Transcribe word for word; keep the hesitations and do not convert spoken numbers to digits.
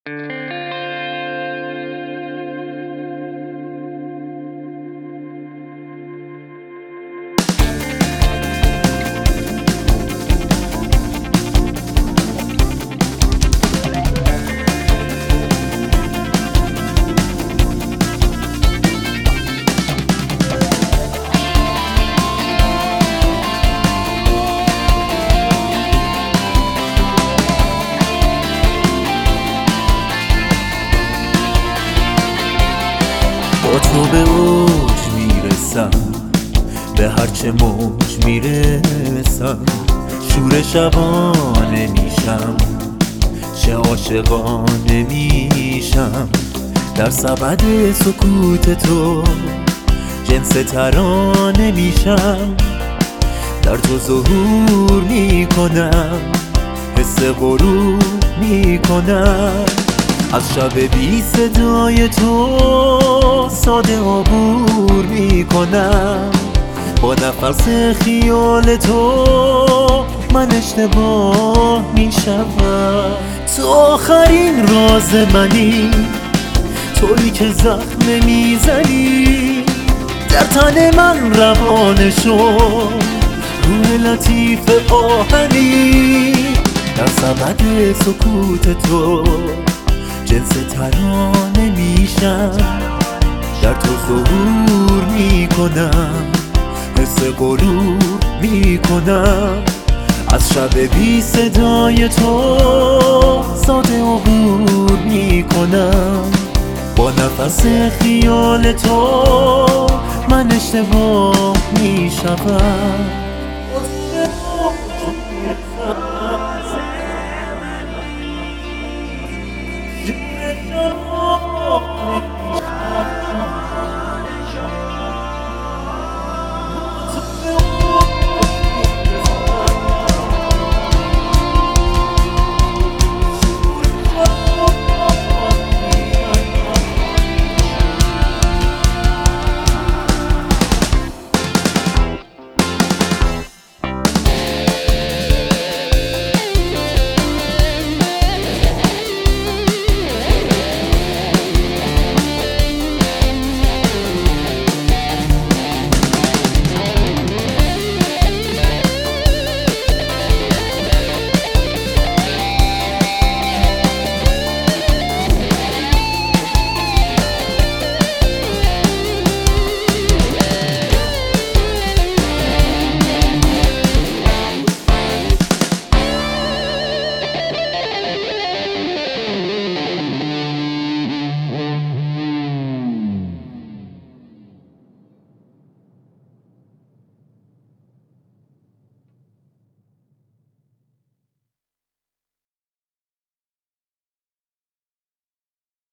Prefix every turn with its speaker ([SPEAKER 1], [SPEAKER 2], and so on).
[SPEAKER 1] با تو به اوج میرسم، به هرچه موج میرسم، شور شبانه میشم، چه عاشقانه میشم. در سبد سکوت تو جنس ترانه میشم، در تو ظهور میکنم، حس غرور میکنم. از شب بی صدای تو ساده عبور میکنم، با نفس خیال تو من اشتباه میشم. تو آخرین راز منی، تویی که زخم میزنی در تن من روانه شو، روح لطیف آهنی. در سبد سکوت تو جنس ترانه میشم، در تو ظهور میکنم، حس غرور میکنم. از شب بی صدای تو ساده عبور میکنم، با نفس خیال تو من اشتباه میشم.
[SPEAKER 2] Yeah.